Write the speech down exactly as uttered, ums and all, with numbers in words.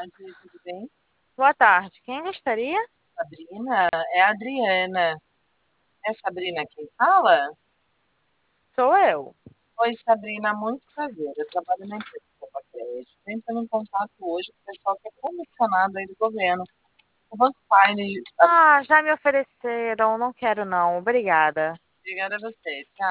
tarde, tudo bem? Boa tarde. Quem gostaria? Sabrina, é a Adriana. É Sabrina quem fala? Sou eu. Oi, Sabrina, muito prazer. Eu trabalho na empresa Copa Crédito. Entrando em contato hoje com o pessoal que é comissionado aí do governo. O Banco Pine, Ah, já me ofereceram. Não quero não. Obrigada. obrigada a você. Tchau.